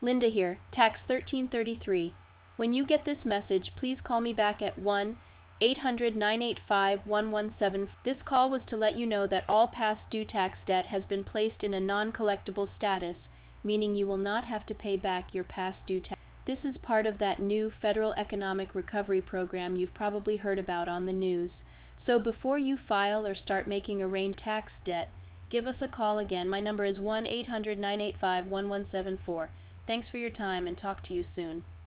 Linda here, Tax 1333. When you get this message, please call me back at 1-800-985-1174. This call was to let you know that all past due tax debt has been placed in a non-collectible status, meaning you will not have to pay back your past due tax. This is part of that new Federal Economic Recovery Program you've probably heard about on the news. So before you file or start making arranged tax debt, give us a call again. My number is 1-800-985-1174. Thanks for your time and talk to you soon.